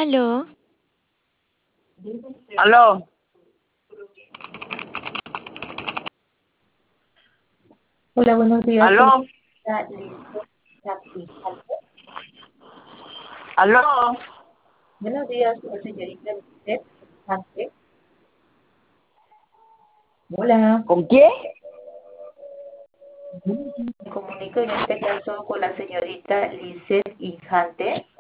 Aló, Aló, Hola, buenos días con aló, la Lisette Infante. aló. Buenos días con la señorita Lisette Infante. Hola, ¿Con quién? me comunico en este caso con la señorita Lisette Infante.